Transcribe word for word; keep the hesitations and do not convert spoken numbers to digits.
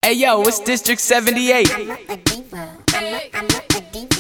Hey yo, it's District seventy-eight. I'm not a diva. I'm not, I'm not a diva.